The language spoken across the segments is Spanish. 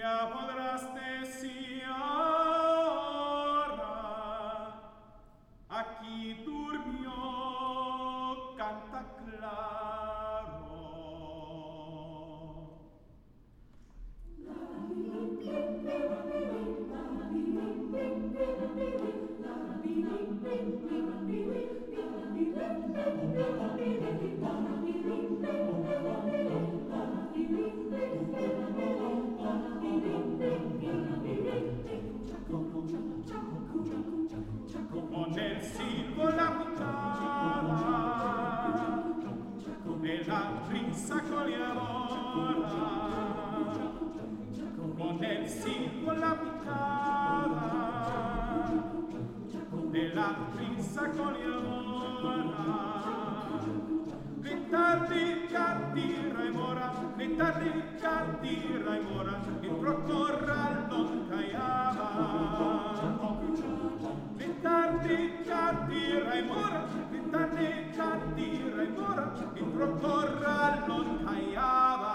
Ya podrás decir ahora, aquí durmió, canta claro. Con el silbo la picada de la brisa coleadora, con el silbo la picada de la brisa coleadora, gritardi, canti, remora, gritardi, canti, remora, il procorral non caiava. Gritardi, canti, remora, gritardi, canti, remora, il procorral non caiava.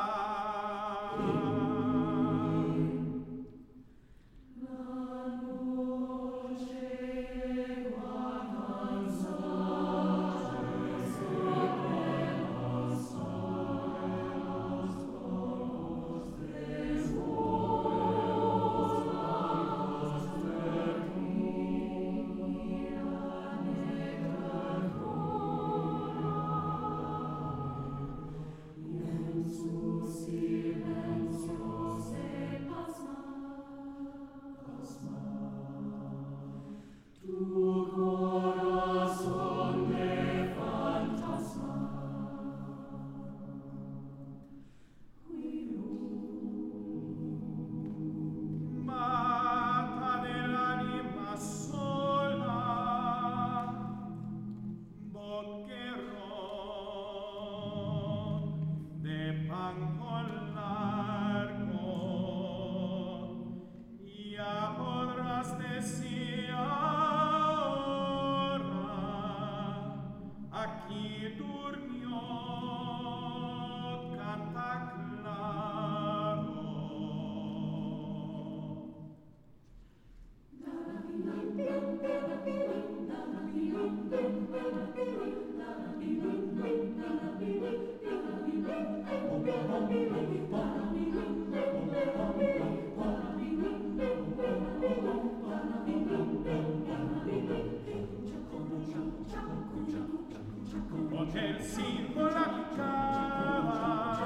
Con el silbo la picada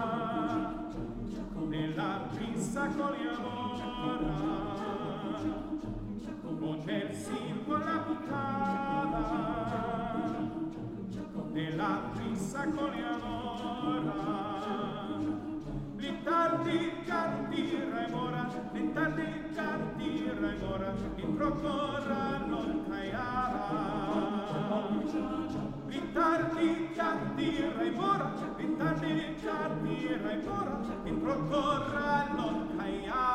de la brisa coleadora, con el silbo la picada de la brisa coleadora, gritardi, canti, remora, gritardi, canti, remora, il procorral non caiava. Gritardi, canti, remora, gritardi, canti, remora, il procorral non caiava.